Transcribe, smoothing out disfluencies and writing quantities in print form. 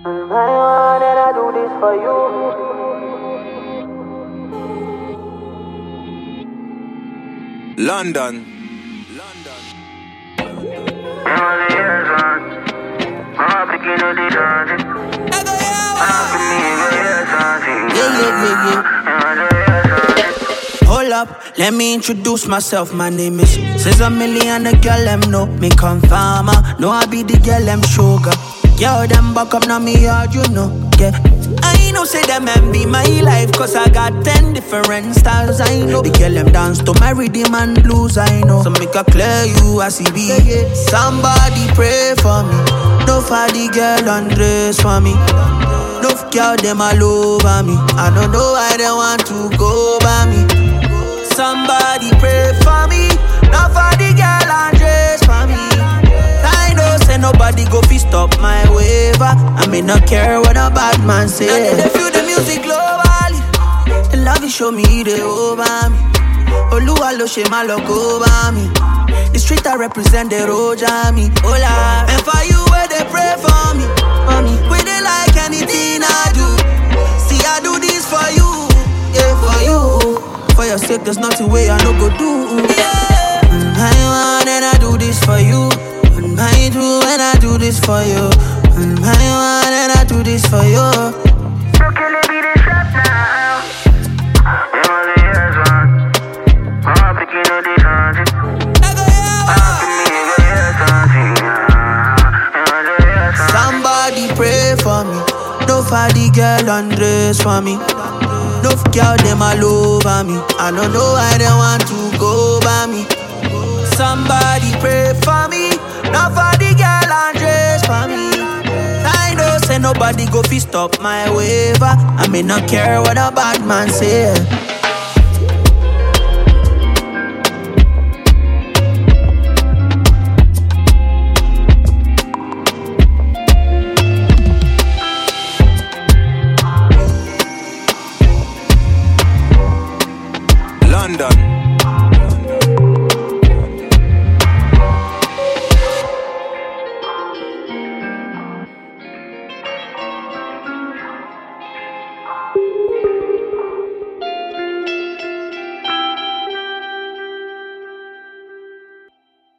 My one and I do this for you. London. Hold up, let me introduce myself. My name is Cesar Million, the girl them know me come farmer. No, I be the girl them sugar. Yo, them back up now me hard, you know. Yeah, I know say them envy my life, cause I got 10 different styles, I know. The girl them dance to my rhythm and blues, I know. So make a clear you, I see be. Somebody pray for me. No for the girl undress for me. No girl them all over me. I don't know why they want to go by me. Somebody pray for me. Not for the girl undress for me. I know say nobody go fi stop my waiver. I may not care what a bad man say. And they feel the music globally. The love you show me they over me. Oluwa lo she ma look over me. The street I represent the road me. Hola. And for you where they pray for me. Where they like anything I do. See I do this for you. Yeah, for you. For your sake there's nothing way I no go do. Yeah. I want and I do this for you. I do and I do this for you. I want and I do this for you. So can it be the shot now? You want the years on. I'm picking up the country. Somebody pray for me. No for the girl undress for me. No girl them all over me. I don't know why they want to go by me. Somebody pray for me. No for the girl undress for me. I know say nobody go fi stop my waiver. I may not care what a bad man say. London.